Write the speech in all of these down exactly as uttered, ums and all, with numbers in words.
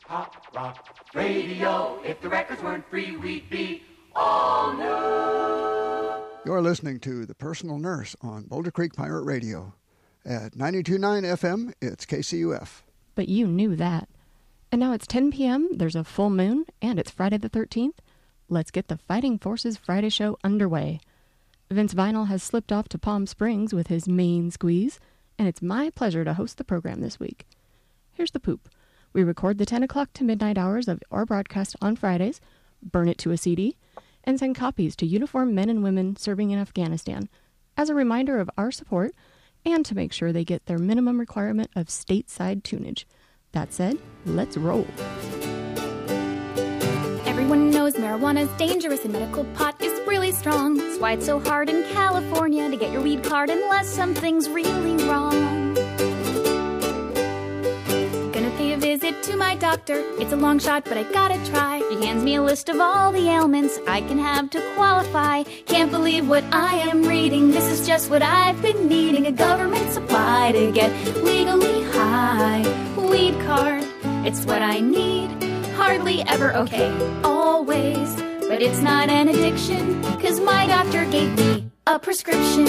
Pop Rock Radio. If the records weren't free, we'd be all new. You're listening to The Personal Nurse on Boulder Creek Pirate Radio. At ninety-two point nine F M, it's K C U F. But you knew that. And now it's ten p.m., there's a full moon, and it's Friday the thirteenth. Let's get the Fighting Forces Friday show underway. Vince Vinyl has slipped off to Palm Springs with his main squeeze, and it's my pleasure to host the program this week. Here's the poop. We record the ten o'clock to midnight hours of our broadcast on Fridays, burn it to a C D, and send copies to uniformed men and women serving in Afghanistan as a reminder of our support and to make sure they get their minimum requirement of stateside tunage. That said, let's roll. Everyone knows marijuana's dangerous and medical pot is really strong. That's why it's so hard in California to get your weed card unless something's really wrong. Gonna pay a visit to my doctor. It's a long shot, but I gotta try. He hands me a list of all the ailments I can have to qualify. Can't believe what I am reading. This is just what I've been needing. A government supply to get legally high. Weed card, it's what I need. Hardly ever okay, always. But it's not an addiction, cause my doctor gave me a prescription.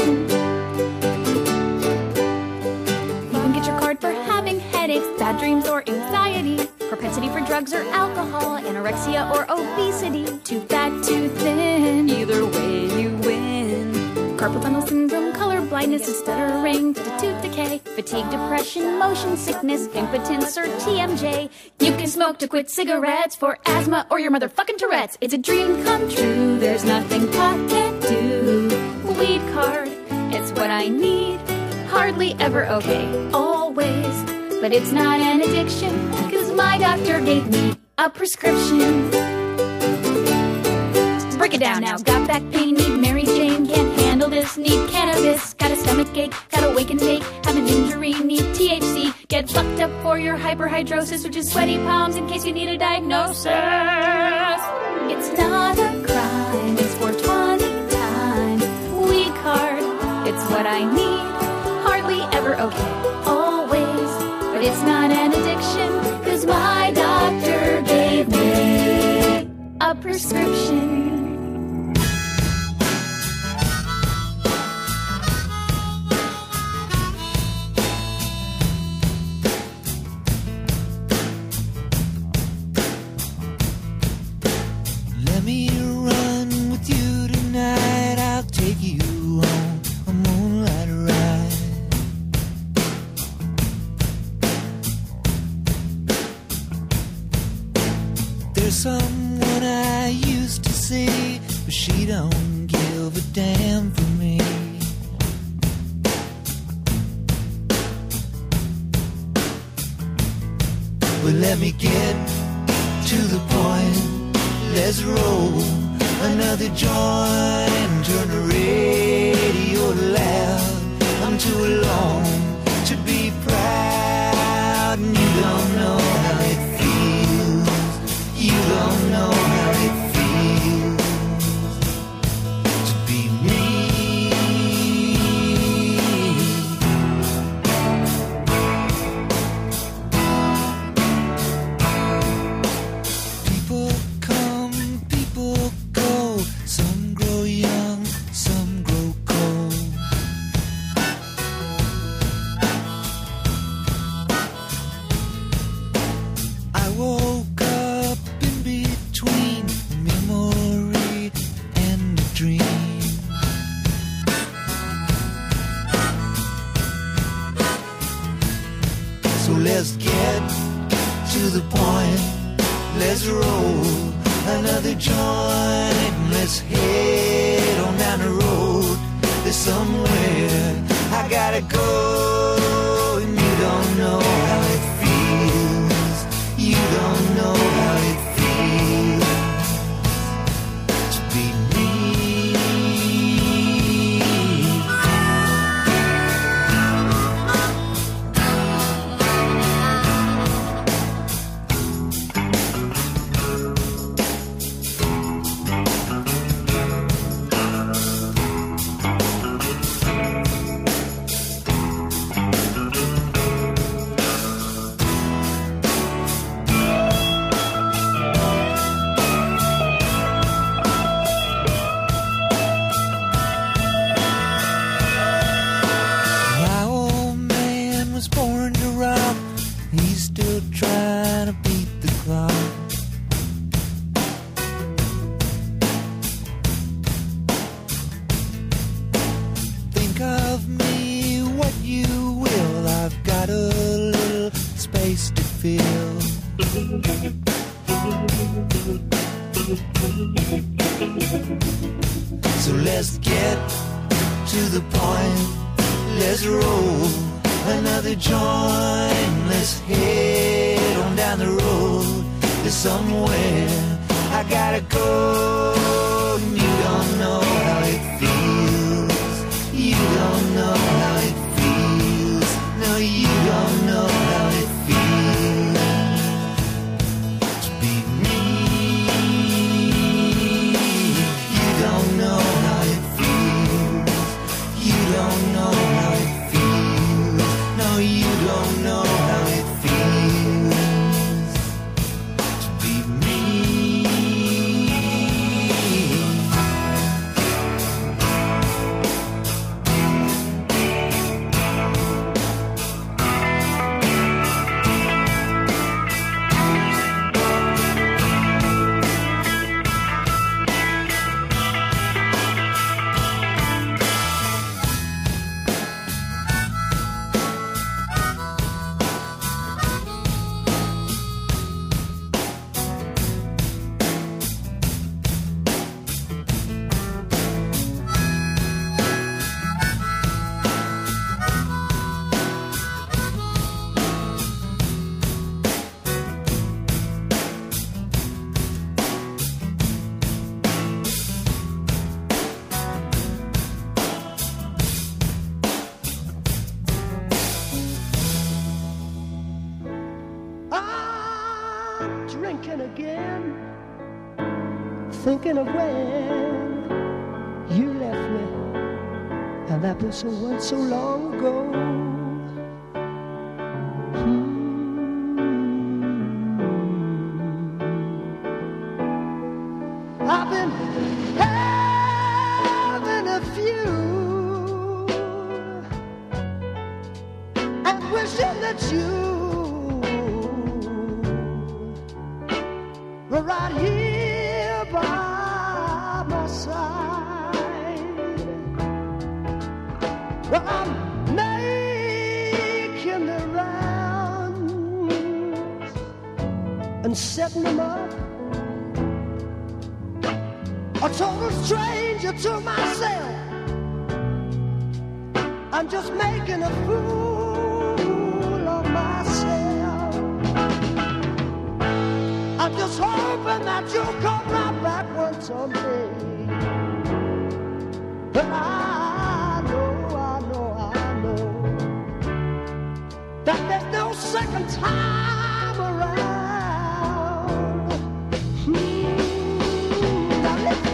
You can get your card for having headaches, bad dreams, or anxiety, propensity for drugs or alcohol, anorexia or obesity, too fat, too thin, either way you win. Carpal tunnel syndrome, color blindness, stuttering, tooth decay, fatigue, depression, motion sickness, impotence, or T M J. You can smoke to quit cigarettes for asthma or your motherfucking Tourette's. It's a dream come true. There's nothing pot can't do. Weed card, it's what I need. Hardly ever okay, always. But it's not an addiction, cause my doctor gave me a prescription. Break it down now. Got back pain, need Mary Jane, can't handle this, need cannabis. Got a stomach ache, got a wake and bake, have an injury, need T H C. Get fucked up for your hyperhidrosis, which is sweaty palms in case you need a diagnosis. It's not a crime, it's four twenty time. Weed card, it's what I need. Hardly ever okay, always. But it's not an addiction, cause my doctor gave me a prescription. Someone I used to see, but she don't give a damn for me. Well, let me get to the point. Let's roll another joint and turn the radio loud. I'm too alone to be proud, and you don't know how it feels. You don't know how it feels to be me. People come, people go. Some grow young, some grow cold. I woke up in between memory and a dream. So let's get to the point. Let's roll another joint. Let's head on down the road. There's somewhere I gotta go, and you don't know how it feels. You don't know how it feels to be me. So let's get to the point. Let's roll another joint. Let's head on down the road to somewhere. I gotta go. You don't know how it feels. You don't know how it feels. No, you don't know how it feels to be me. You don't know how it feels. You don't know how it feels. No, you don't know how it feels to be me. I'm drinking again, thinking of when you left me, and that was so once so long ago. Hmm. I've been having a few and wishing that you were right here by my side. Well, I'm making the rounds and setting them up. A total stranger to myself. I'm just making a fool of myself. I'm just hoping that you'll come right back one someday. But I know, I know, I know that there's no second time around. Hmm. Now listen.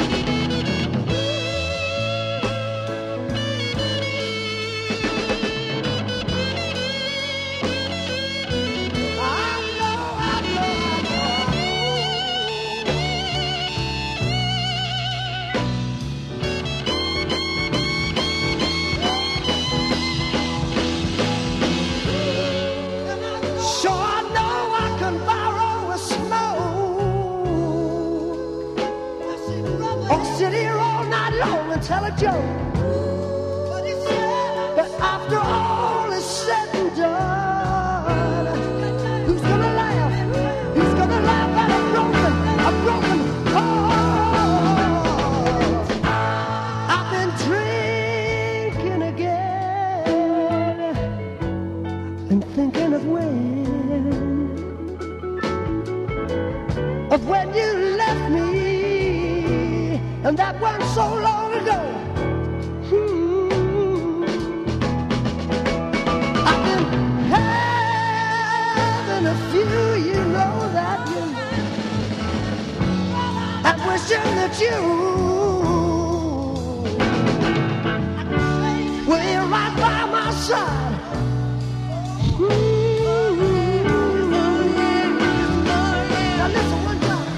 Tell a joke, but after all is said and done, who's gonna laugh? Who's gonna laugh at a broken, a broken heart? I've been drinking again and thinking of when, of when you left me, and that went so long ago. Hmm. I've been having a few, you know that, you know, and wishing that you were here right by my side. Hmm. Now listen one time.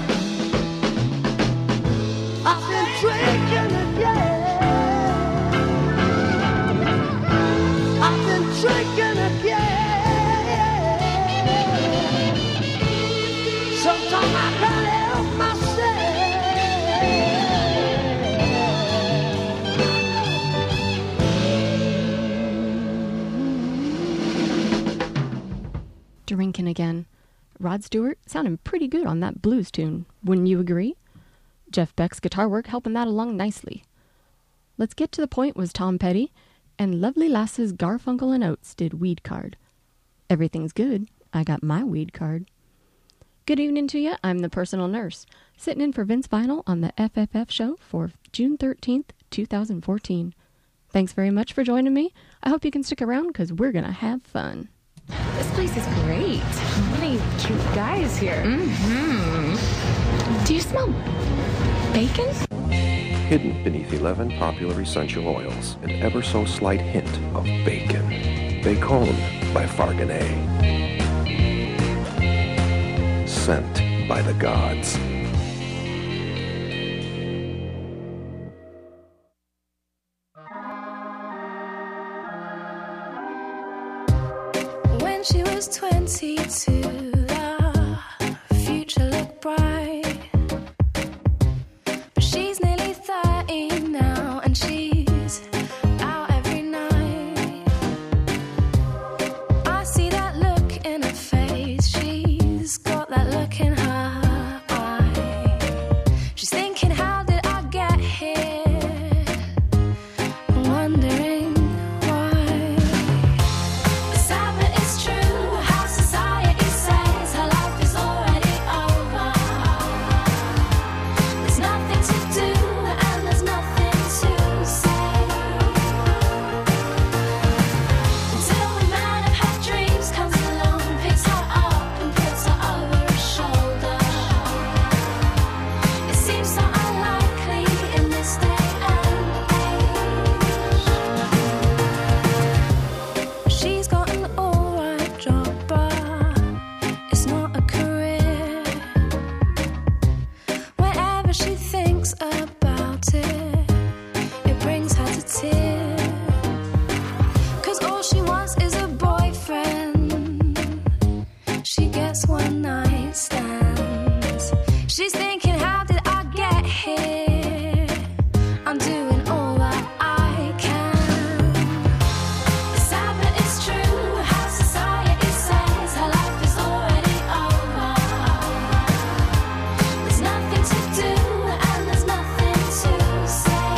I've been drinking again. I've been drinking again. Sometimes I can't help myself. Rod Stewart sounding pretty good on that blues tune. Wouldn't you agree? Jeff Beck's guitar work helping that along nicely. Let's Get to the Point was Tom Petty, and Lovely Lasses Garfunkel and Oates did Weed Card. Everything's good. I got my weed card. Good evening to you. I'm the personal nurse, sitting in for Vince Vinyl on the F F F show for June thirteenth, two thousand fourteen. Thanks very much for joining me. I hope you can stick around because we're going to have fun. This place is great. Many cute guys here. Mm-hmm. Do you smell bacon? Hidden beneath eleven popular essential oils, an ever so slight hint of bacon. Bacon by Farganet. Sent by the gods. When she was twenty-two, the future looked bright. But she's nearly thirty now, and she's out every night. I see that look in her face. She's got that look in her eye. She's thinking, how did I get here? Wondering why. Sad but it's true how society says her life is already over. There's nothing to do and there's nothing to say. Until the man of her dreams comes along, picks her up and puts her over his shoulder. It seems so unlikely in this day and age. She's got an alright job, but it's not a career. Whenever she thinks about it, it brings her to tears. Cause all she wants is a boyfriend. She gets one night stands. She's thinking, how did I get here? I'm doing all that I can. Sad but it's true how society says her life is already over. There's nothing to do and there's nothing to say.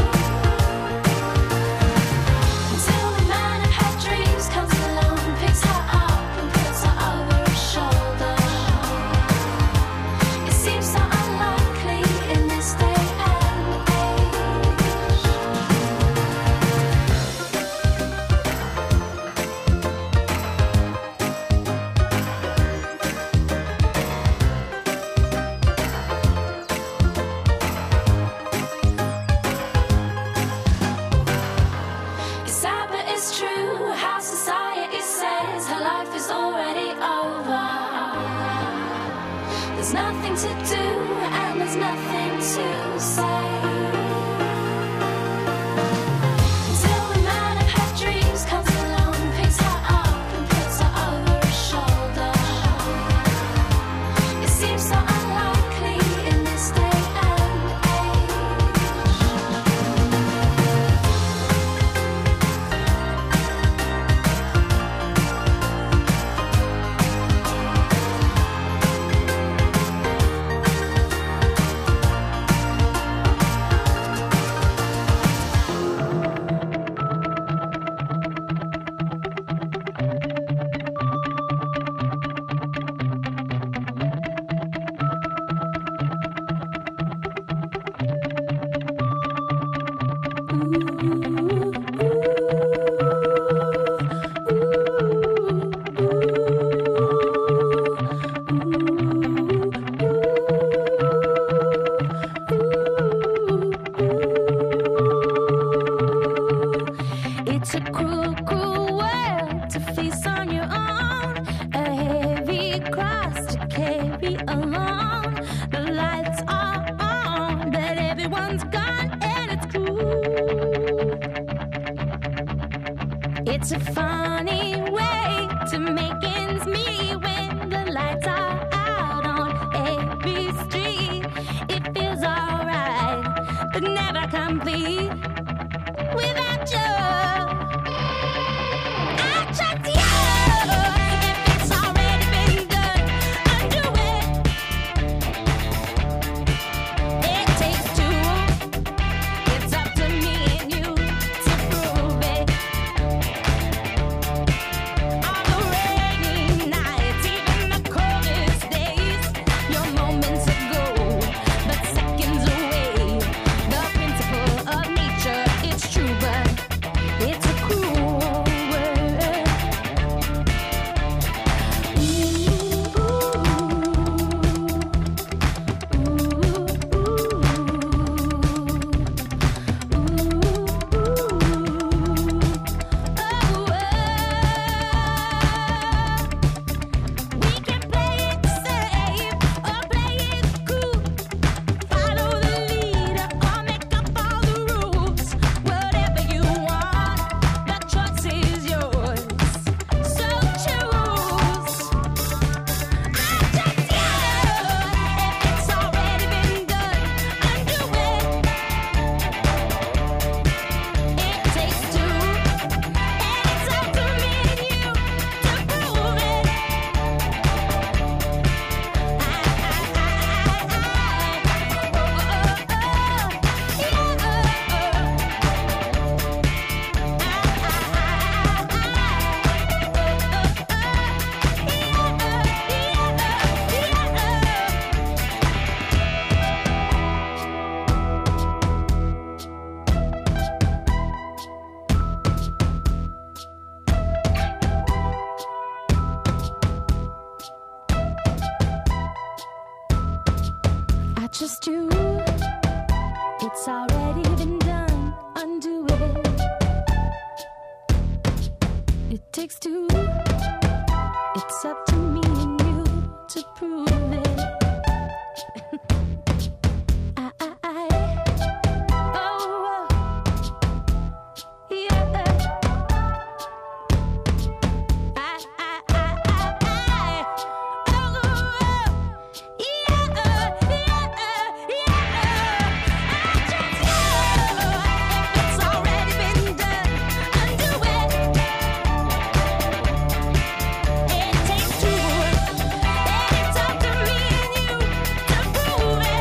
Until the man of her dreams comes along, picks her up and puts her over his shoulder. It seems so unlikely in this day and age. It's sad but it's true how society says her life is already over. There's nothing to do and there's nothing to say. Until the man of her dreams comes along, picks her up and puts her over his shoulder. It seems so unlikely in this day and age. It's a cruel, cruel world to face on your own. A heavy cross to carry along. The lights are on, but everyone's gone, and it's cruel. It's a funny way to make ends meet when the lights are out on every street. It feels alright, but never complete without you. I trust you. If it's already been done, just you. It's already been done. Undo it. It takes two. It's up to me and you to prove it. I, I, I, oh, yeah. I, I, I, I, I, oh, yeah, yeah, yeah. I just know it's already been done. Undo it. It takes two, and it's up to me and you to prove it.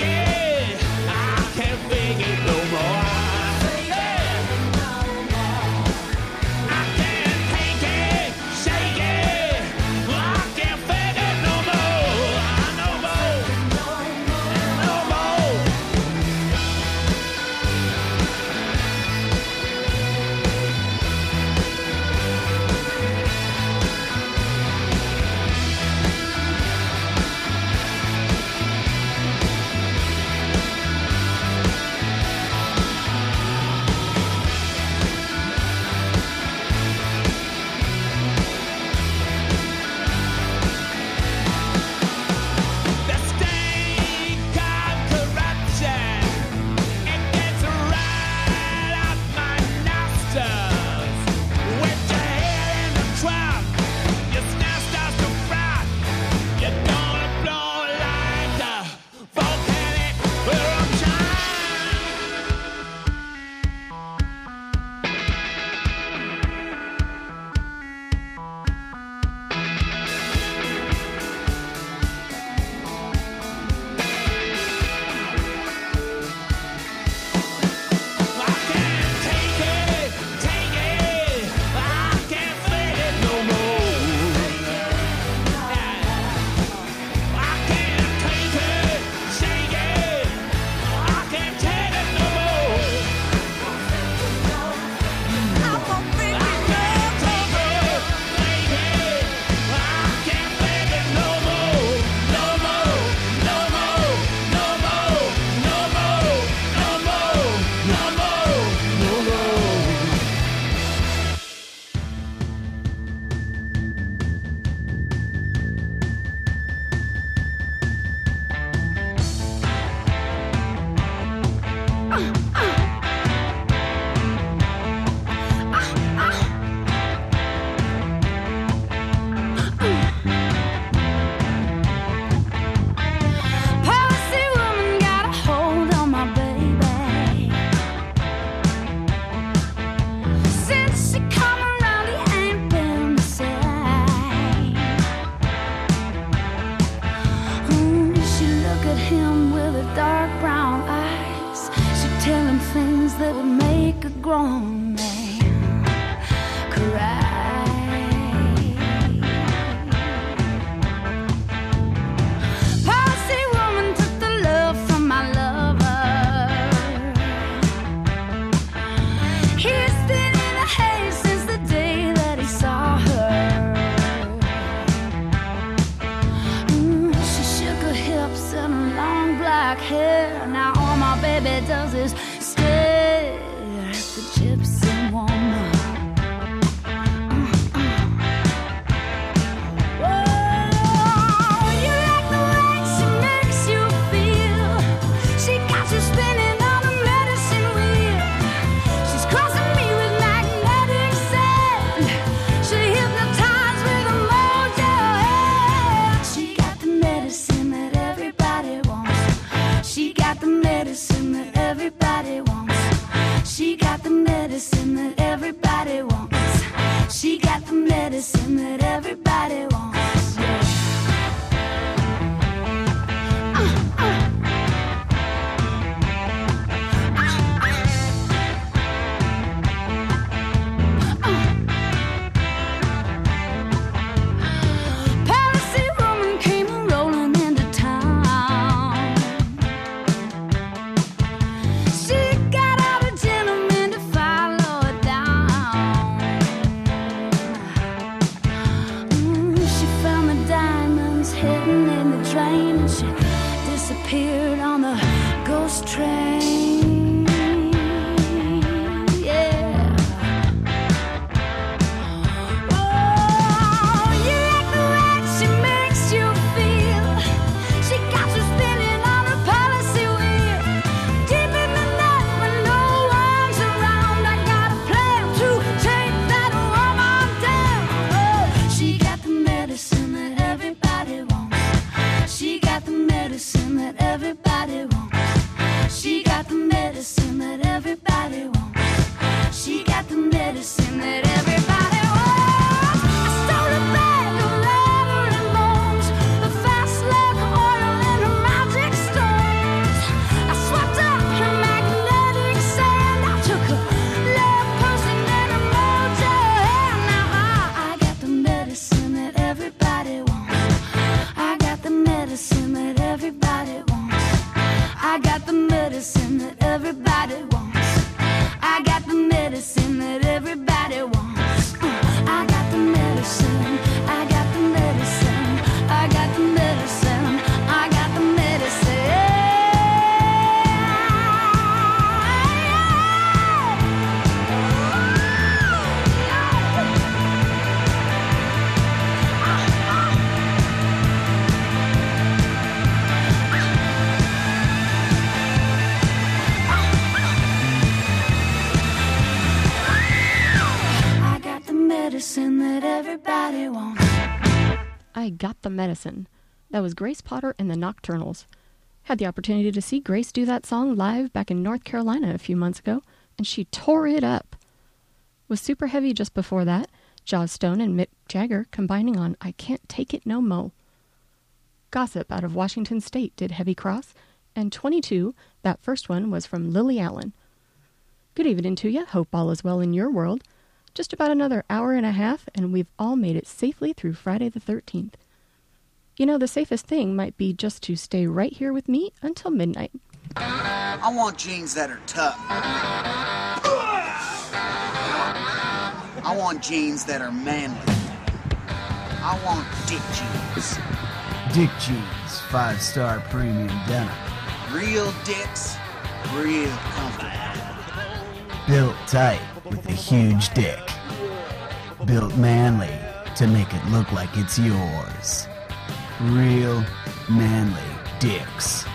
Take it no more. at him with her dark brown eyes. She'd tell him things that would make a grown man cry. Policy woman took the love from my lover. He's been in a haze since the day that he saw her. Mm, she shook her hips and her long black hair. Now all my baby does is stare at the gypsy woman. She got the medicine that everybody wants. She got the medicine that everybody wants. Yeah. Uh, uh. Policy woman came rolling into town. She got out a gentleman to follow her down. Mm, she found the diamonds hidden in the drain, and she disappeared on the ghost train. Yeah. Oh, you like the way she makes you feel. She got you spinning on a policy wheel. Deep in the night when no one's around, I got a plan to take that woman down. Oh, she got the medicine that everybody wants. She got the medicine that everybody wants. She got the medicine that everybody wants. She got the medicine that everybody wants. I stole a bag of leather and bones, the fast leg oil and her magic stones. I swept up her magnetic sand. I took her love potion and her mojo hand. Now I, I got the medicine that everybody wants. I got the medicine that everybody wants. I got the medicine that everybody wants. I got the medicine that everybody wants. Uh, I got the medicine. I got the medicine. I got the medicine. I got the medicine. I got the medicine that everybody wants. I Got the Medicine. That was Grace Potter and the Nocturnals. Had the opportunity to see Grace do that song live back in North Carolina a few months ago, and she tore it up. With Super Heavy just before that, Joss Stone and Mick Jagger combining on I Can't Take It No Mo. Gossip out of Washington State did Heavy Cross, and twenty-two, that first one, was from Lily Allen. Good evening to you. Hope all is well in your world. Just about another hour and a half, and we've all made it safely through Friday the thirteenth. You know, the safest thing might be just to stay right here with me until midnight. I want jeans that are tough. I want jeans that are manly. I want dick jeans. Dick jeans, five-star premium denim. Real dicks, real comfortable. Built tight with a huge dick. Built manly to make it look like it's yours. Real manly dicks.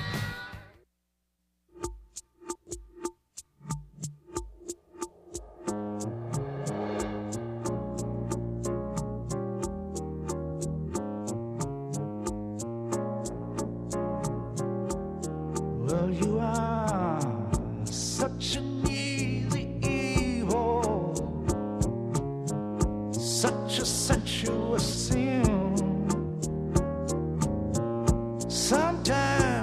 Well, you are such an easy evil, such a sensuous sin. Sometimes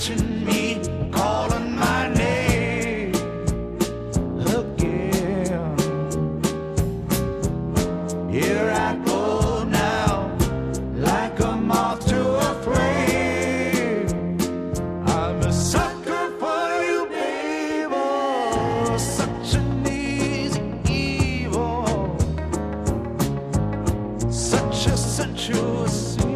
touching me, calling my name again. Here I go now, like a moth to a flame. I'm a sucker for you, baby. Such an easy evil, such a sensual sin.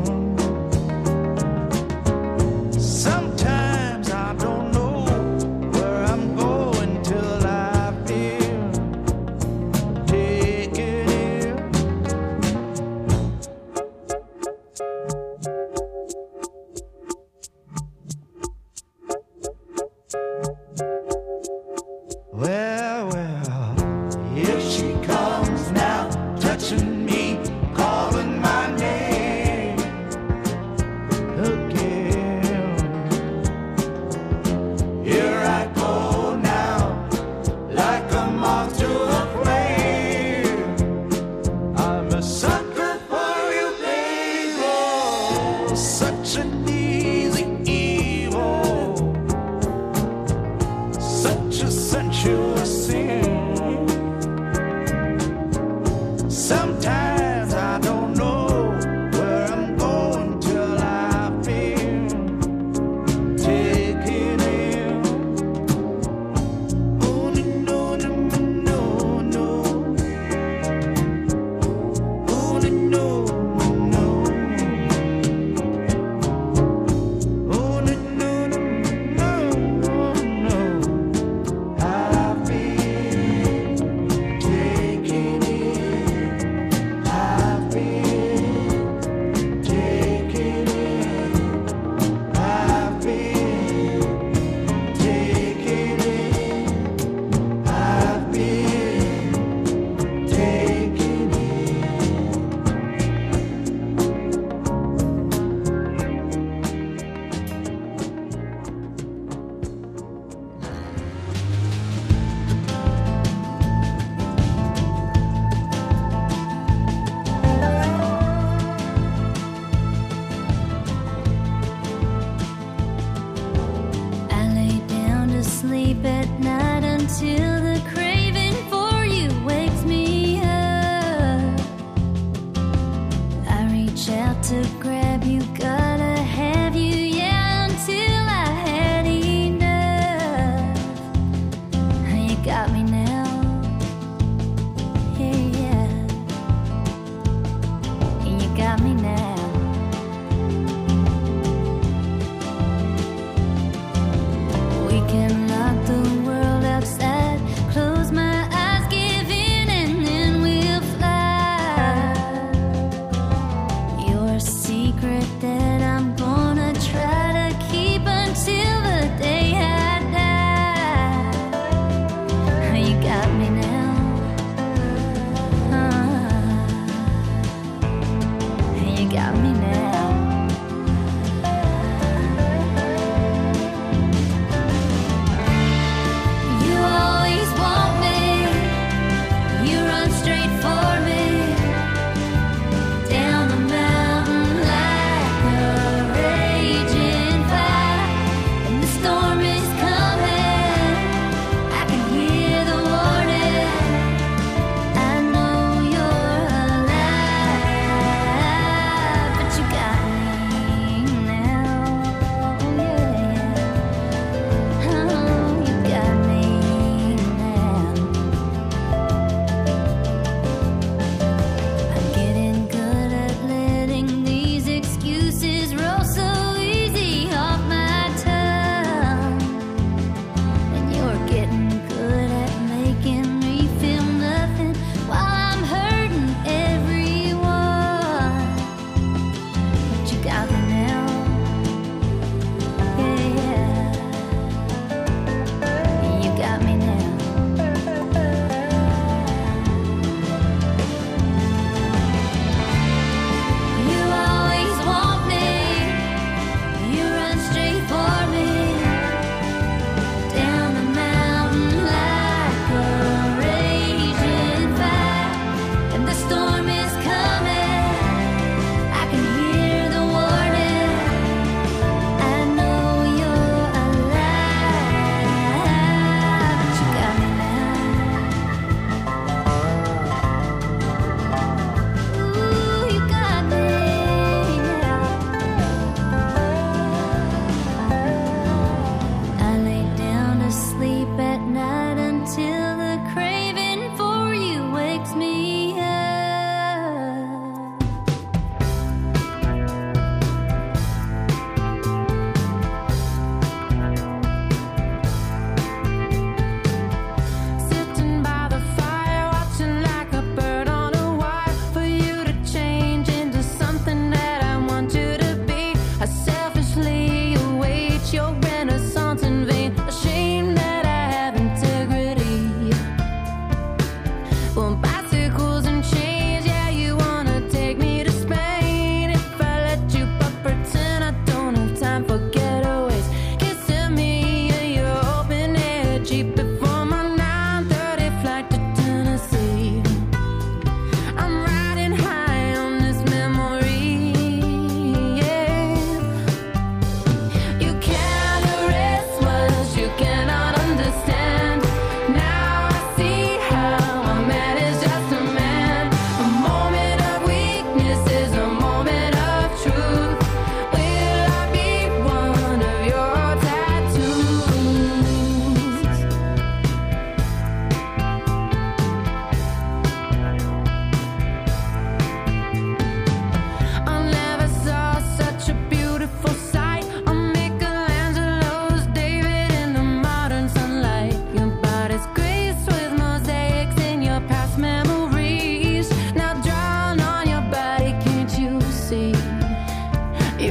Sometimes I don't know where I'm going till I feel taken in. Well, well, here she comes now, touching me, calling my name again. Here I go now, like a moth to a flame. I'm a sucker for you, baby. Such an easy evil, such a sensual sin. Sometimes I don't know where I'm going till I feel taken in. Oh, no, no, no, no. Oh, no, no, no. Oh, no, no, no, no. I feel taken in. I feel taken in. I feel taken in. I feel taken in. I lay down to sleep at night until the craving for you wakes me up. I reach out to grab you, gotta have you, yeah, until I had enough. You got me now, yeah, yeah. You got me now. We can lock the world outside, close my eyes, give in, and then we'll fly. Your secret that I'm gonna try to keep until the day I die. You got me now. Uh, you got me now. You always want me, you run straight for me, down the mountain like a raging fire. And the storm is coming, I can hear the warning, I know you're alive. But you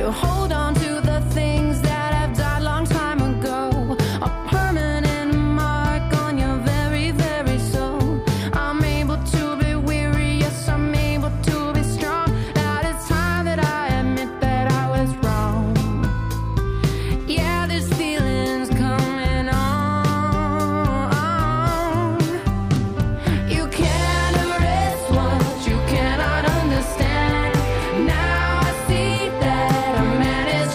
to hold on to the things that have died long time ago. A permanent mark on your very, very soul. I'm able to be weary, yes, I'm able to be strong. Now it's time that I admit that I was wrong. Yeah, this feeling's coming on. You can't erase what you cannot understand. Now I see that a man is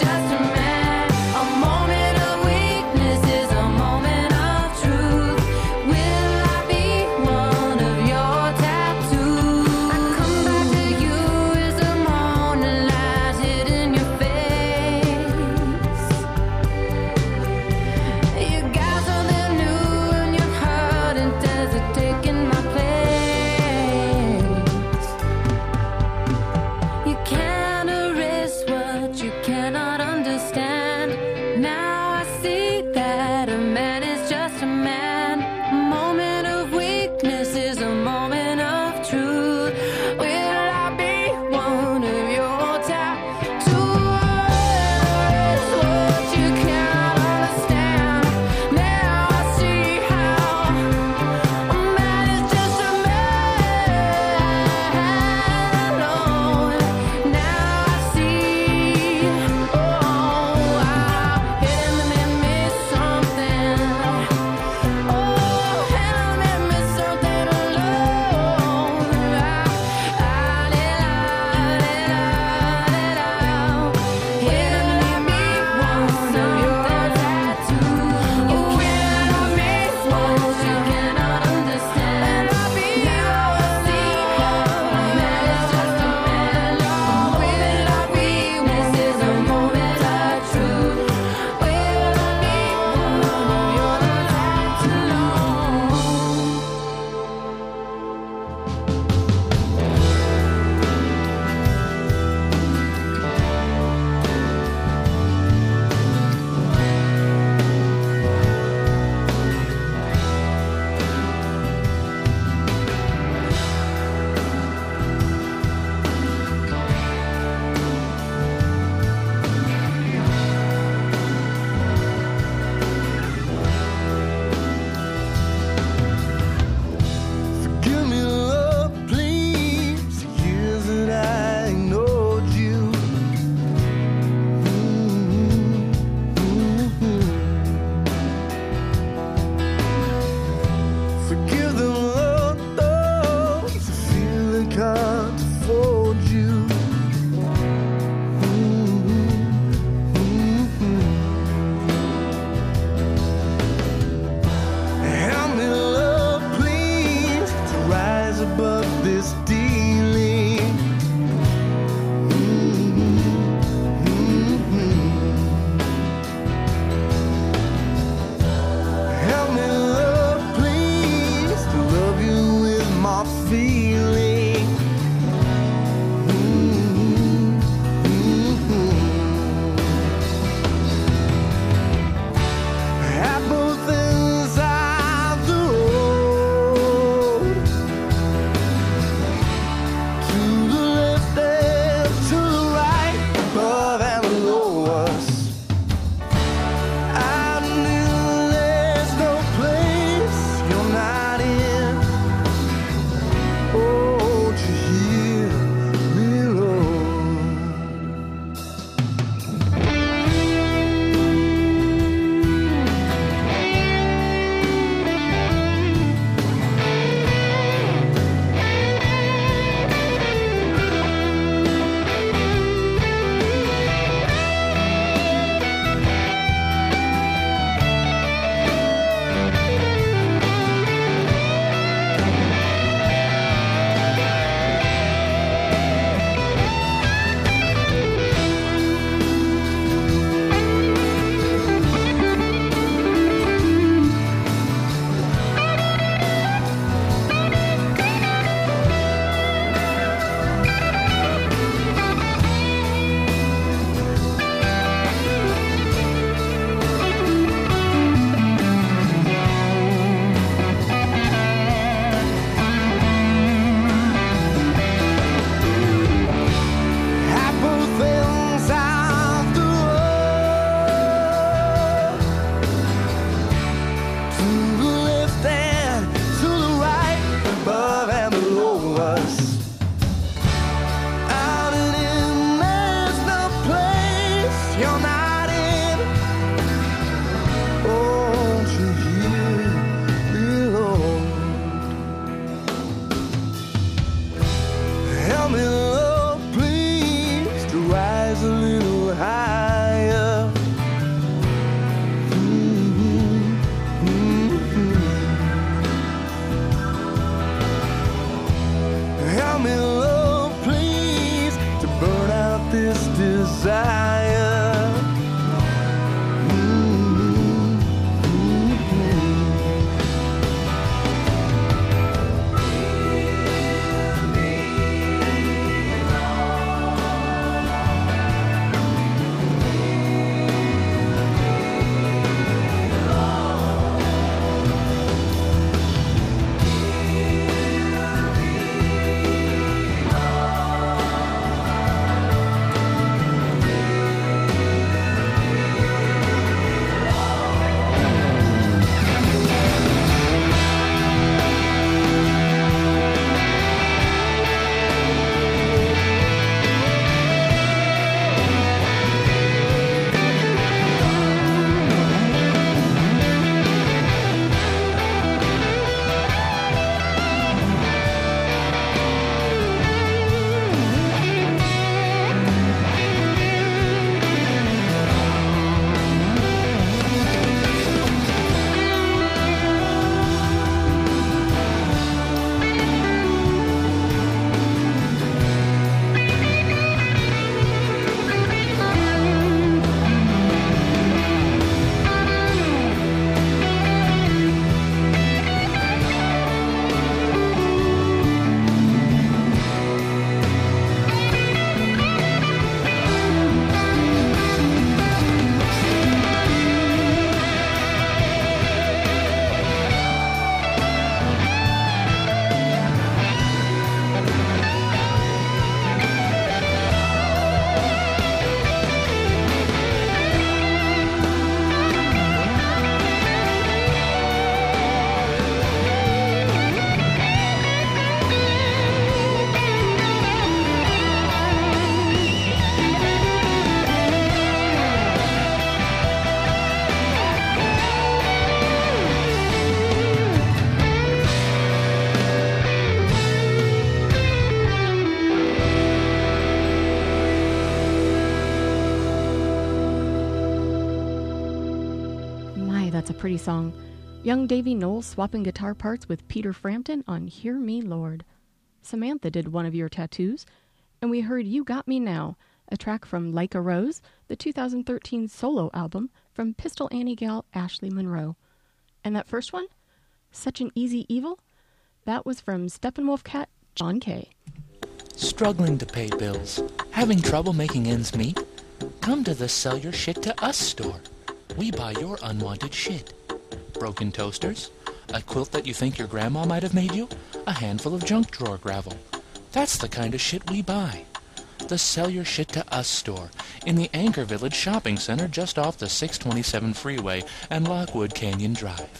that's a pretty song. Young Davy Knowles swapping guitar parts with Peter Frampton on Hear Me Lord. Samantha did one of your tattoos, and we heard You Got Me Now, a track from Like a Rose, the two thousand thirteen solo album from Pistol Annie gal Ashley Monroe. And that first one, Such an Easy Evil, that was from Steppenwolf Cat John Kay. Struggling to pay bills? Having trouble making ends meet? Come to the Sell Your Shit to Us store. We buy your unwanted shit. Broken toasters? A quilt that you think your grandma might have made you? A handful of junk drawer gravel. That's the kind of shit we buy. The Sell Your Shit to Us store in the Anchor Village Shopping Center just off the six twenty-seven freeway and Lockwood Canyon Drive.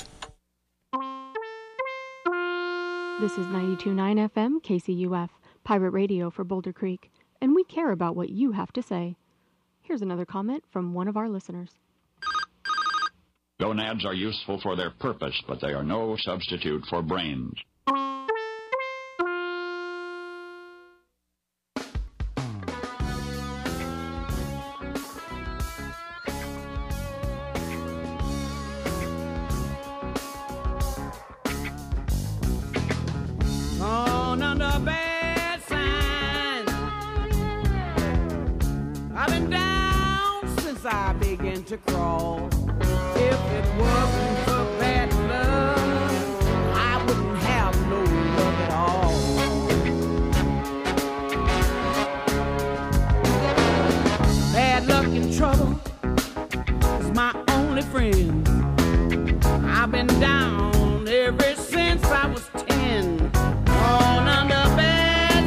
This is ninety-two point nine F M K C U F, Pirate Radio for Boulder Creek, and we care about what you have to say. Here's another comment from one of our listeners. Gonads are useful for their purpose, but they are no substitute for brains. Gone under bad signs. I've been down since I began to crawl. If it wasn't for bad love, I wouldn't have no love at all. Bad luck and trouble is my only friend. I've been down ever since I was ten. On under bad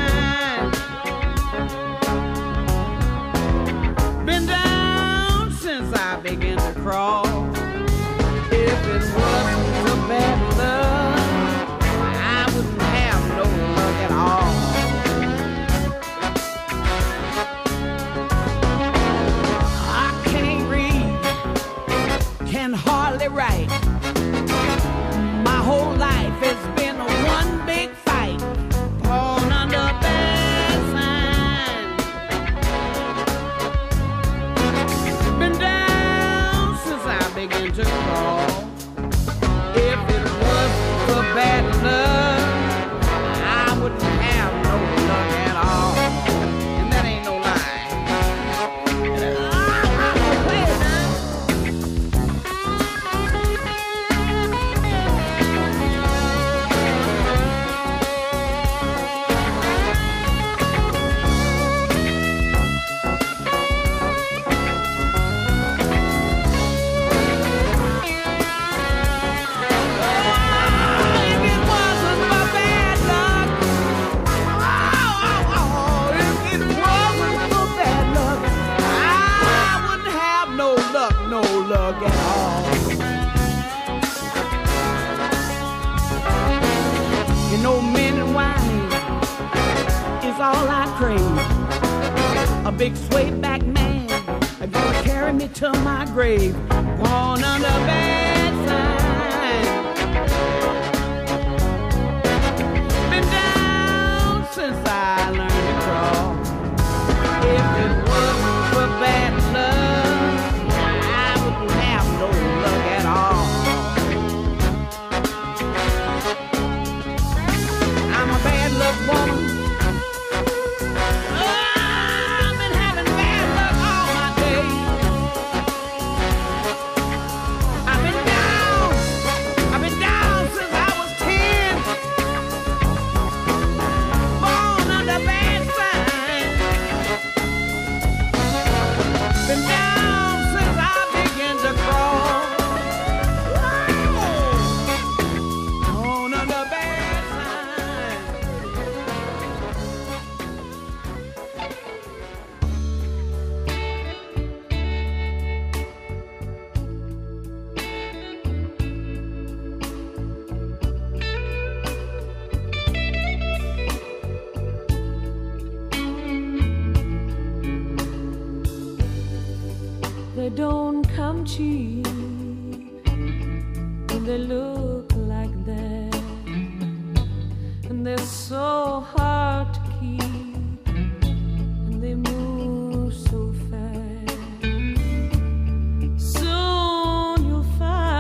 signs. Been down since I began to crawl. If it wasn't for bad love, I wouldn't have no luck at all. I can't read, can hardly write. My whole life has been a one big fight. Born under bad signs. Been down since I began to crawl. If it wasn't for bad love, I wouldn't have no luck at all. And that ain't no lie. And I, I'm gonna play it now. Luck at all. You know, men and wine is all I crave. A big sway back man gonna carry me to my grave. Born under bad signs. Been down since I learned to crawl. If it wasn't for bad love, no luck at all. I'm a bad luck woman. Oh, I've been having bad luck all my days. I've been down. I've been down since I was ten. Born under bad signs. Been down since I began to crawl. They don't come cheap, and they look like that, and they're so hard to keep, and they move so fast. Soon you'll find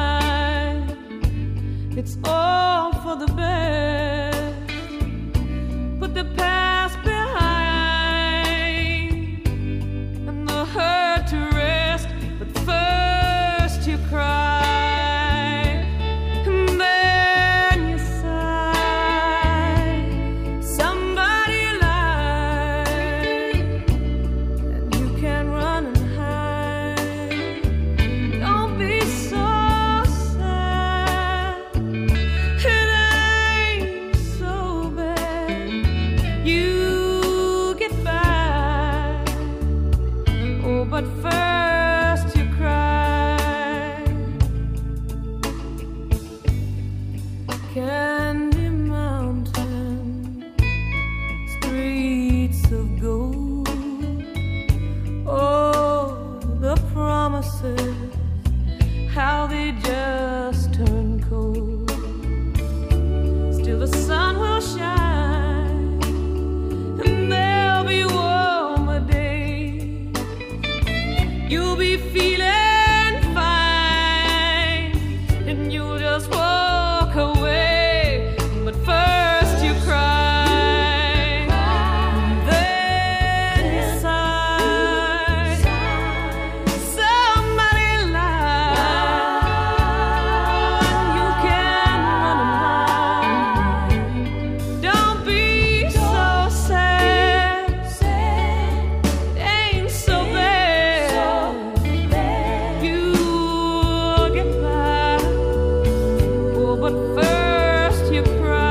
you'll be feeling fine, and you'll just walk away. But first you cry, then you sigh. Somebody lied, you can run and hide. Don't be so sad, it ain't so bad. You'll get by. Oh, but first you cry.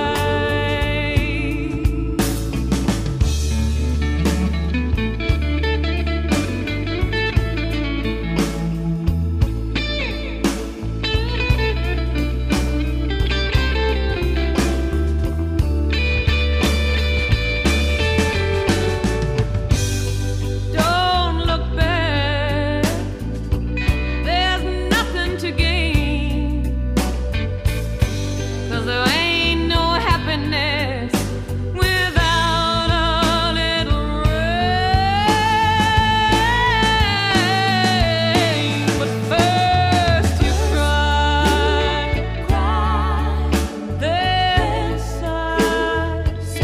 Don't look back, there's nothing to gain, 'cause there ain't no happiness without a little rain. But first you cry, then sigh.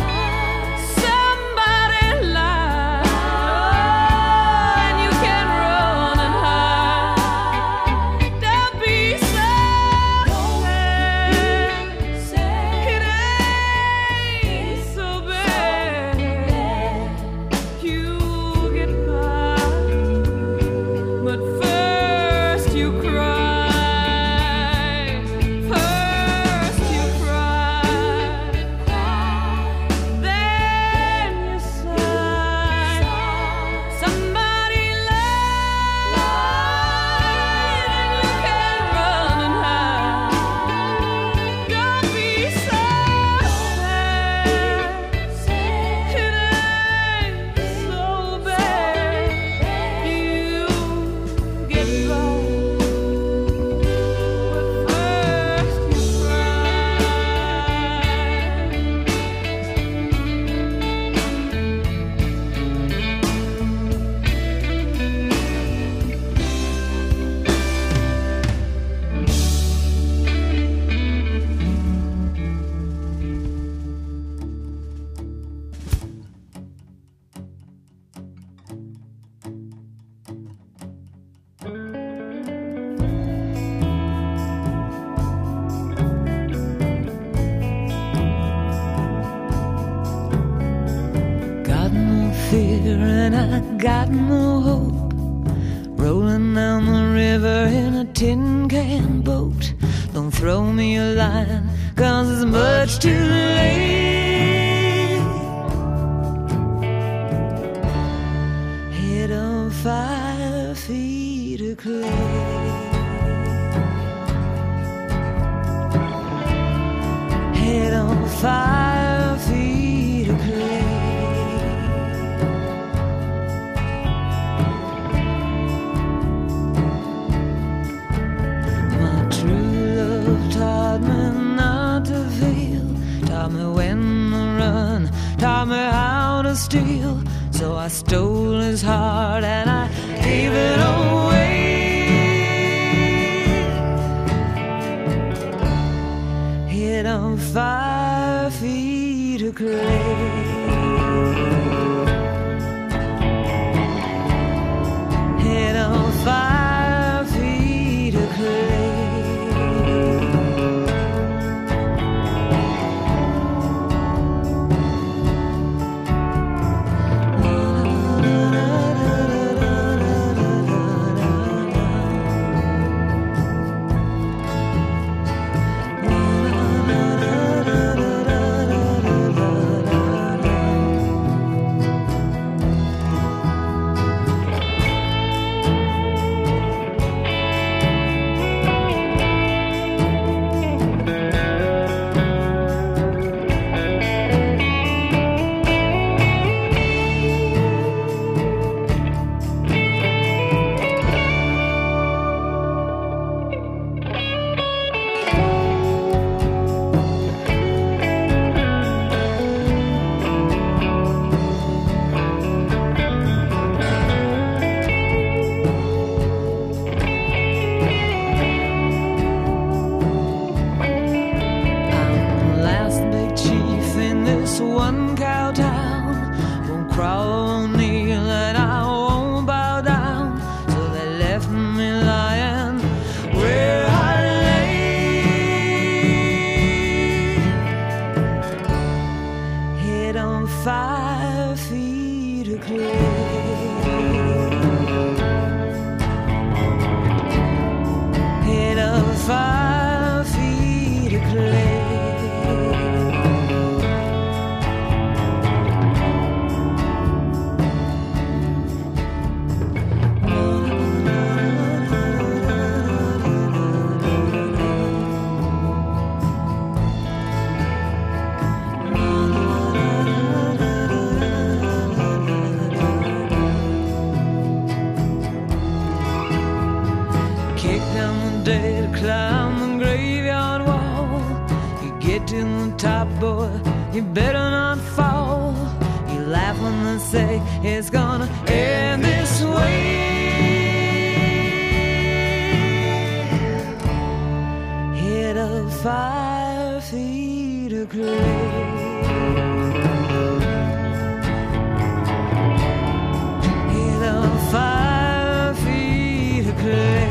Somebody lied, and you can run and hide. Don't be so sad, it ain't so bad. You'll get by. But first you cry, first you cry, then you sigh. Somebody lied, and you can run and hide. Don't be so sad, it ain't so bad. You get by, but first you Got more fear and I got more hope. Rolling down the river in a tin can boat. Don't throw me a line, 'cause it's much too late. Head on fire, feet of clay. Head on fire, feet of clay. My true love taught me not to feel, taught me when to run, taught me how to steal. So I stole his heart and I gave it away. Head on fire, feet of clay. Head on fire, feet of clay. five feet of clay. Climb the graveyard wall. You get to the top, boy, you better not fall. You laugh when they say it's gonna end this way. Hit of five feet of clay. Hit of five feet of clay.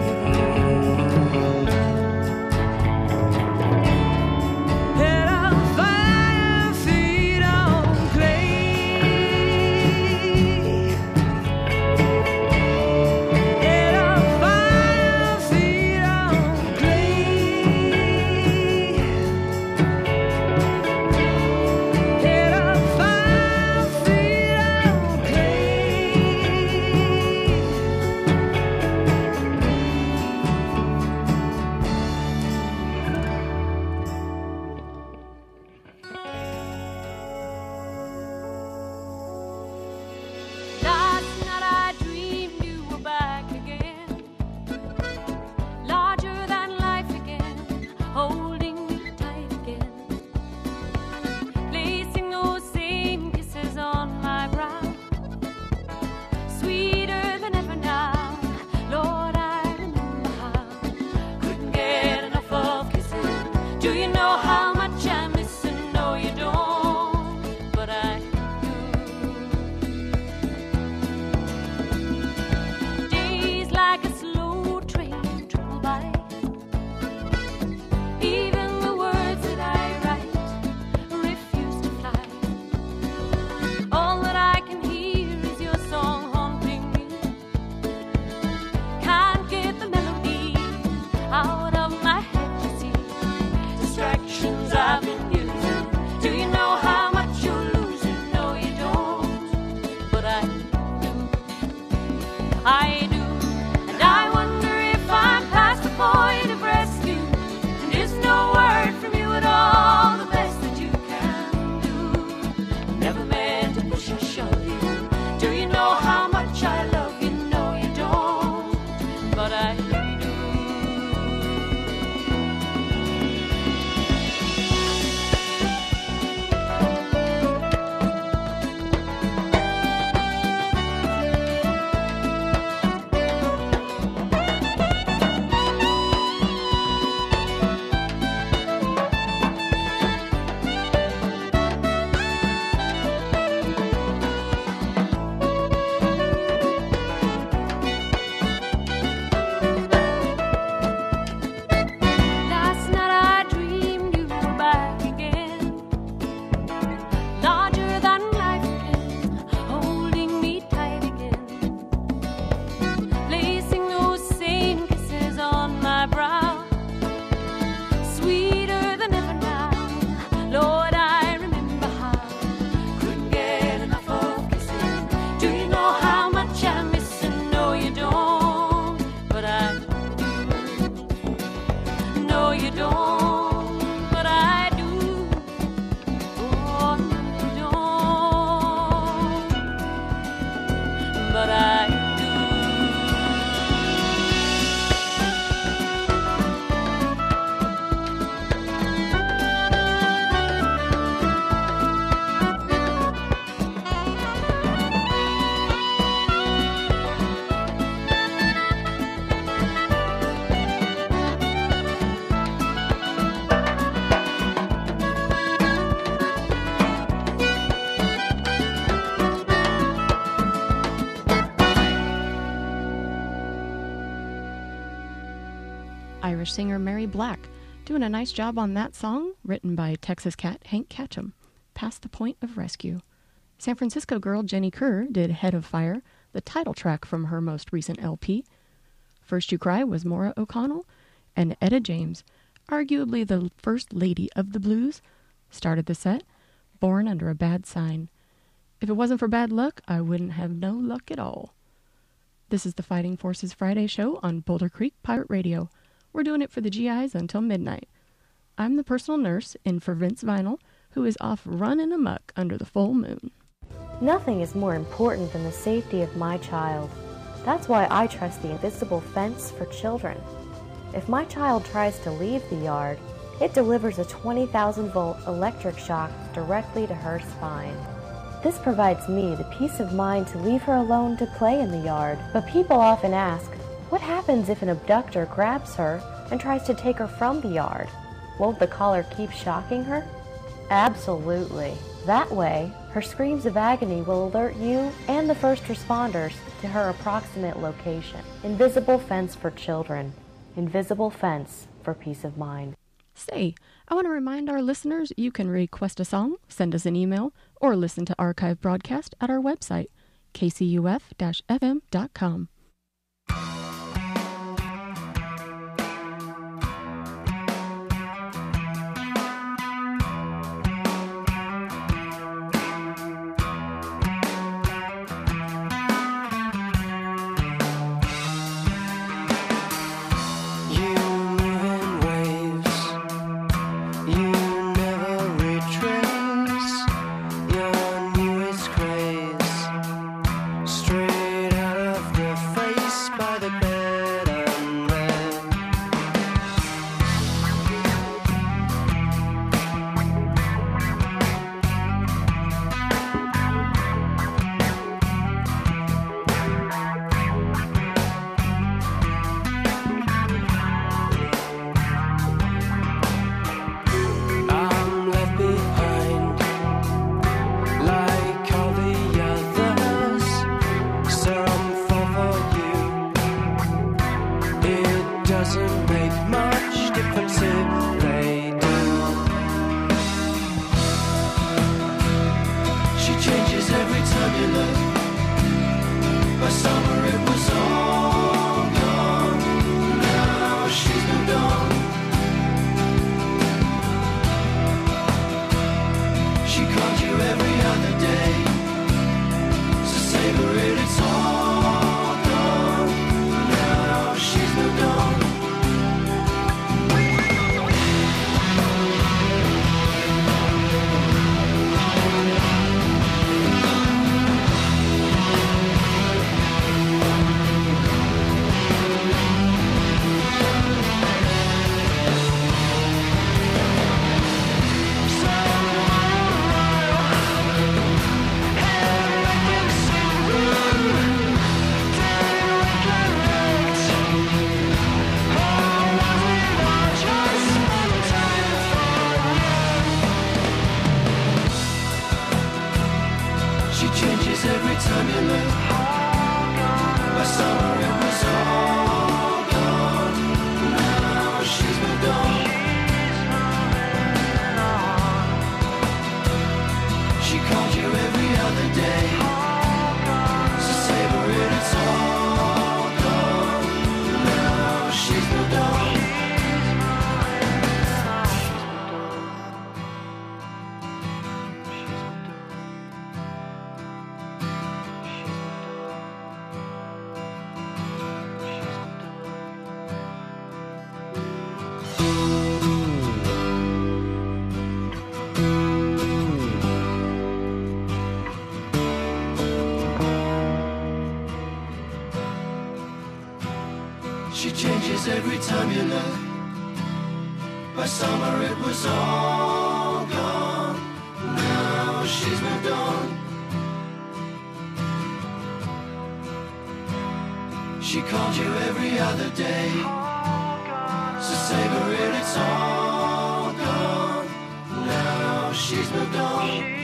Irish singer Mary Black, doing a nice job on that song, written by Texas cat Hank Ketchum, Past the Point of Rescue. San Francisco girl Jenny Kerr did Head of Fire, the title track from her most recent L P. First You Cry was Maura O'Connell, and Etta James, arguably the first lady of the blues, started the set, Born Under a Bad Sign. If it wasn't for bad luck, I wouldn't have no luck at all. This is the Fighting Forces Friday show on Boulder Creek Pirate Radio. We're doing it for the G Is until midnight. I'm the personal nurse in for Vince Vinyl, who is off running amok under the full moon. Nothing is more important than the safety of my child. That's why I trust the Invisible Fence for Children. If my child tries to leave the yard, it delivers a twenty thousand volt electric shock directly to her spine. This provides me the peace of mind to leave her alone to play in the yard. But people often ask, what happens if an abductor grabs her and tries to take her from the yard? Won't the collar keep shocking her? Absolutely. That way, her screams of agony will alert you and the first responders to her approximate location. Invisible Fence for Children. Invisible Fence for peace of mind. Say, I want to remind our listeners you can request a song, send us an email, or listen to archive broadcast at our website, k c u f dash f m dot com. She changes every time you look. By summer it was all gone. Now she's moved on. She called you every other day. So savor it, it's all gone. Now she's moved on.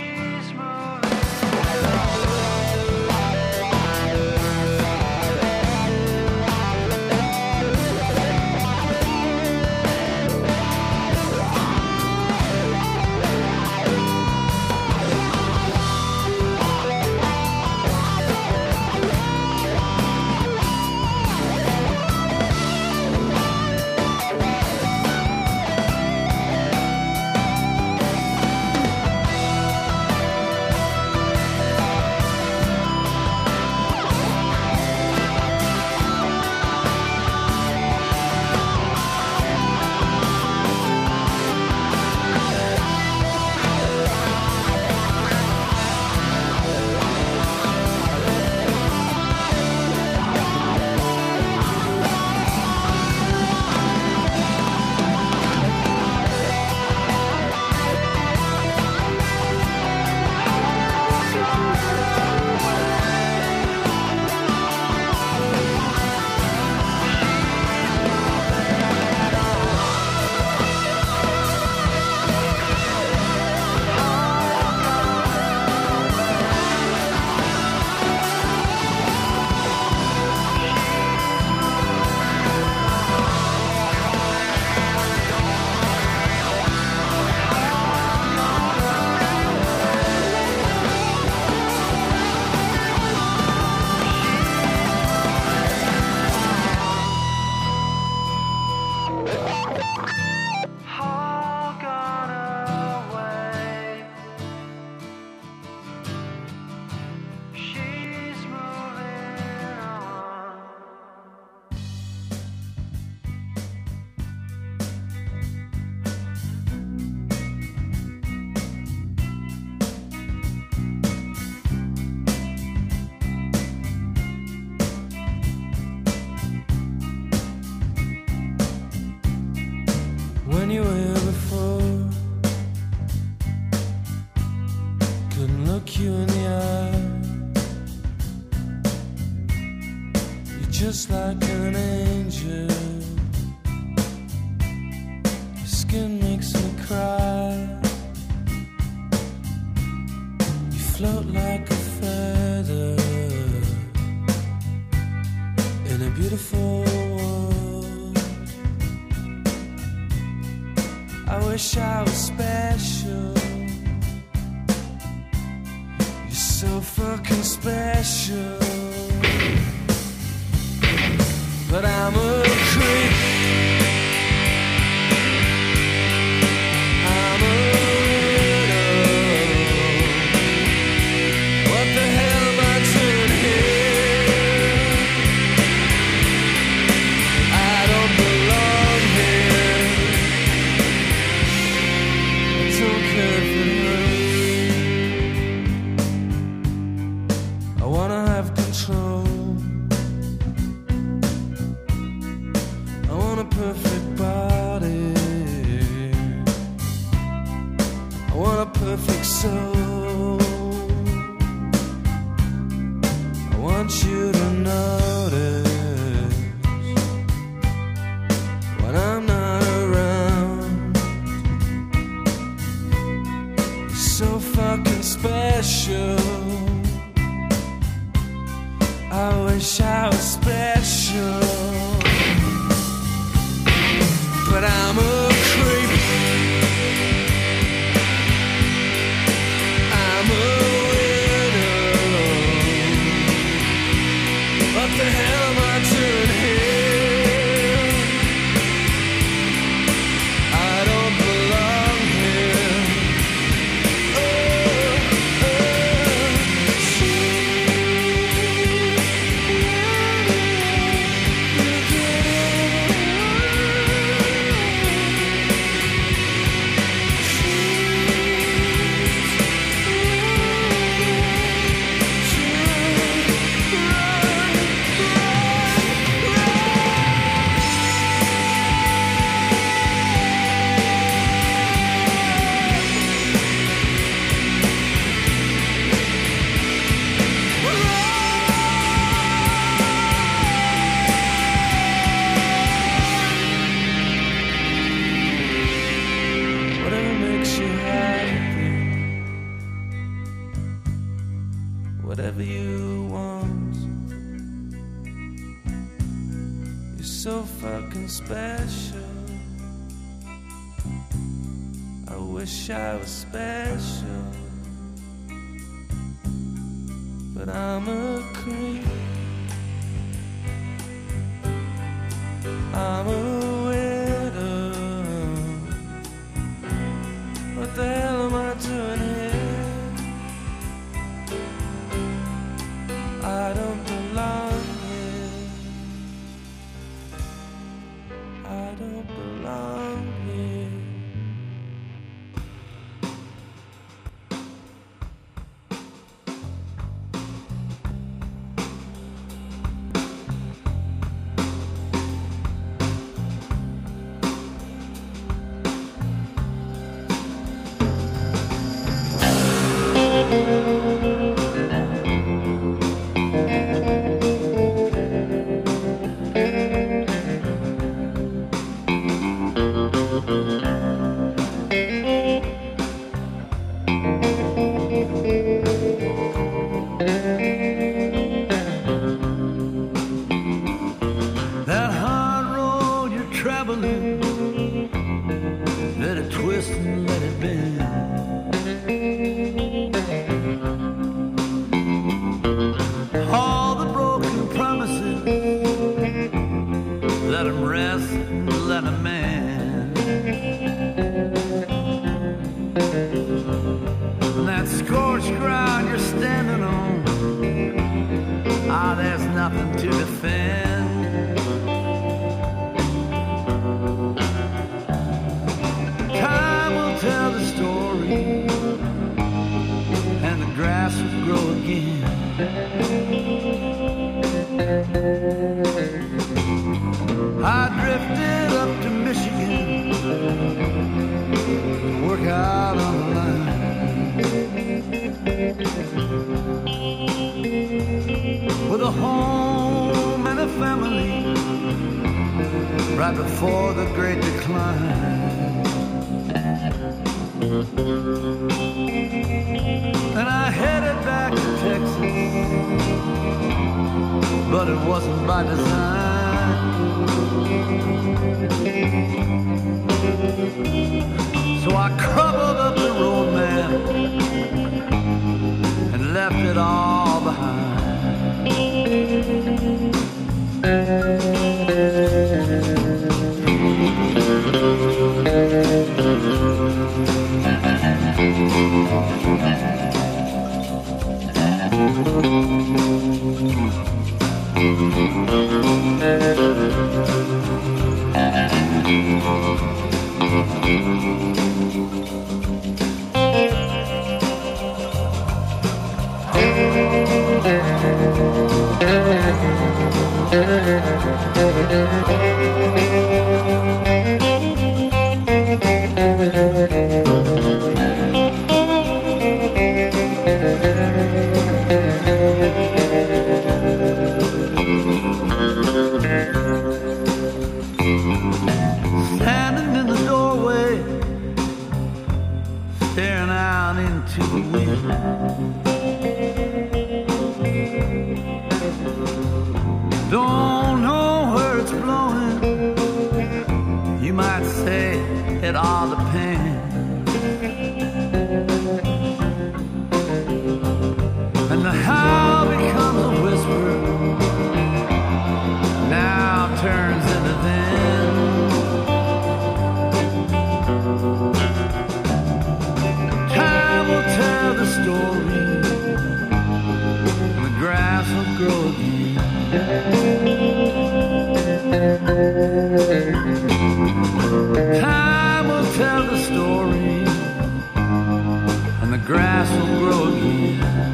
anywhere before. Couldn't look you in the eye. You're just like an angel. Your skin makes me cry. You float like a feather in a beautiful world. I wish I was special. You're so fucking special. But I'm a creep. I'm a widow. What the hell am I doing here? I don't belong here. I don't care if it hurts. I wanna have control. I want a perfect body. I want a perfect soul. I want you to notice when I'm not around. You're so fucking special. I wish I was special. But I'm a creep. I'm a widow. What the hell am I doing here? I don't belong here. Oh, whatever makes you happy, whatever you want. You're so fucking special. I wish I was special. But I'm a creep. I'm a widow. What the hell am I doing here? I don't belong here. I don't belong here. That hard road you're traveling, let it twist and let it bend. All the broken promises, let them rest and let them mend. And that scorched ground you're standing on, ah, there's nothing to defend. Time will tell the story, and the grass will grow again. I drifted up to Michigan the family right before the Great Decline. And I headed back to Texas, but it wasn't by design. So I crumbled up the road map and left it all behind. Standing in the doorway, staring out into the wind. Don't know where it's blowing. You might say it all depends. And the how becomes a whisper, now turns into then. Time will tell the story, and the grass will grow again. Time will tell the story, and the grass will grow again.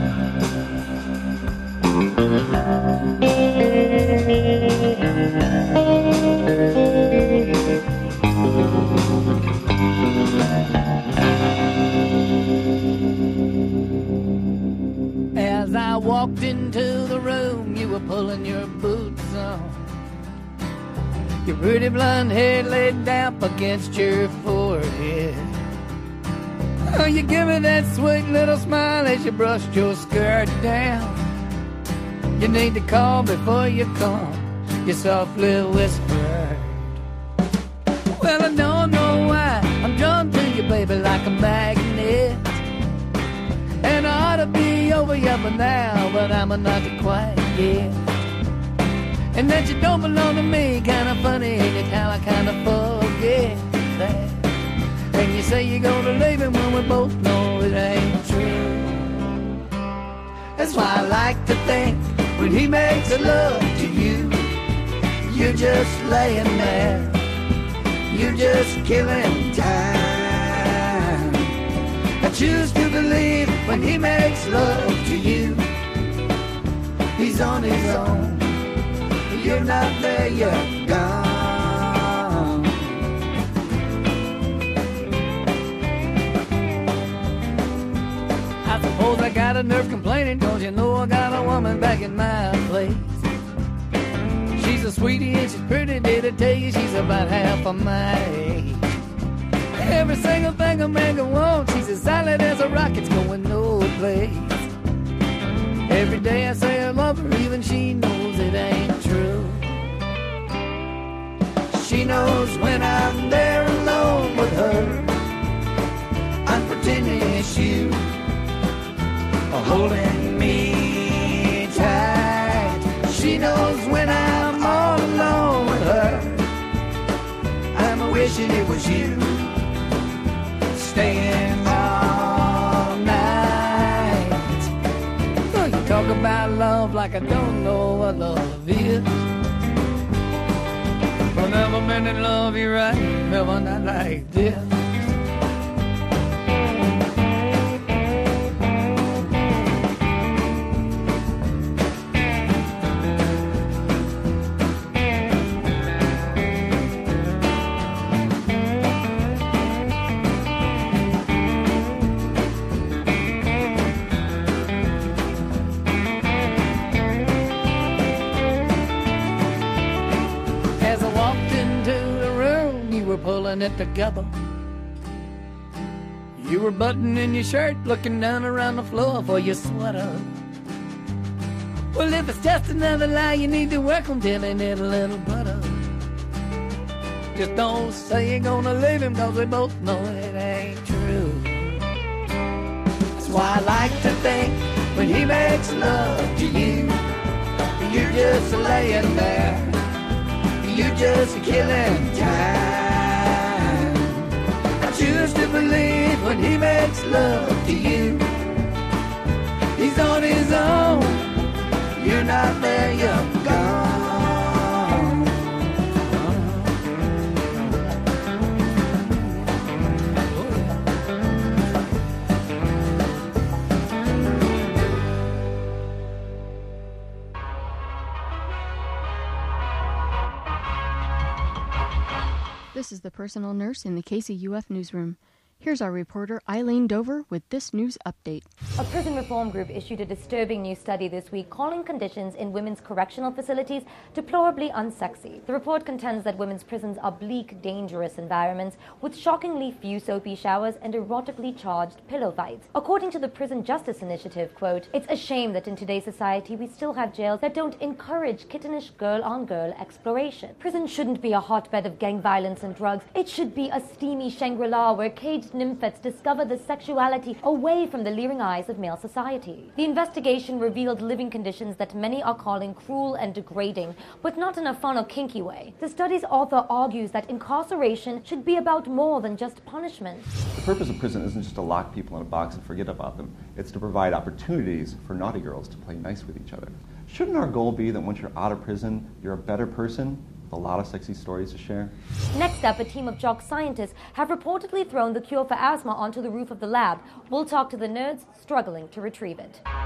As I walked into the room, you were pulling your boots on. Your pretty blonde hair laid damp against your forehead. Oh, you give me that sweet little smile as you brushed your skirt down. You need to call before you come, you softly whispered. Well, I don't know why I'm drawn to you, baby, like a magnet. And I ought to be over you by now, but I'm not quite yet. And that you don't belong to me, kinda funny, ain't it how I kinda forget that. And you say you're gonna leave him when we both know it ain't true. That's why I like to think when he makes love to you, you're just laying there, you're just killing time. I choose to believe when he makes love to you, he's on his own. You're not there, you're gone. I suppose I got a nerve complaining, cause you know I got a woman back in my place. She's a sweetie and she's pretty, did I tell you she's about half of my age. Every single thing a man can want, she's as solid as a rock, it's going no place. Every day I say I love her, even she knows it ain't true. She knows when I'm there alone with her, I'm pretending it's you, holding me tight. She knows when I'm all alone with her, I'm wishing it was you, staying all night. Oh, you talk about love like I don't know what love is. Well, never been in love, you're right, never not like this. pulling it together. You were buttoning your shirt, looking down around the floor for your sweater. Well, if it's just another lie, you need to work until they need a little butter. Just don't say you're gonna leave him, cause we both know it ain't true. That's why I like to think when he makes love to you, you're just laying there, you're just killing time. I choose to believe when he makes love to you, he's on his own, you're not there, you're gone. This is the personal nurse in the K C U F newsroom. Here's our reporter Eileen Dover with this news update. A prison reform group issued a disturbing new study this week calling conditions in women's correctional facilities deplorably unsexy. The report contends that women's prisons are bleak, dangerous environments with shockingly few soapy showers and erotically charged pillow fights. According to the Prison Justice Initiative, quote, "It's a shame that in today's society we still have jails that don't encourage kittenish girl-on-girl exploration. Prison shouldn't be a hotbed of gang violence and drugs. It should be a steamy Shangri-La where caged nymphets discover the sexuality away from the leering eyes of male society." The investigation revealed living conditions that many are calling cruel and degrading, but not in a fun or kinky way. The study's author argues that incarceration should be about more than just punishment. The purpose of prison isn't just to lock people in a box and forget about them. It's to provide opportunities for naughty girls to play nice with each other. Shouldn't our goal be that once you're out of prison, you're a better person with a lot of sexy stories to share? Next up, a team of jock scientists have reportedly thrown the cure for asthma onto the roof of the lab. We'll talk to the nerds struggling to retrieve it.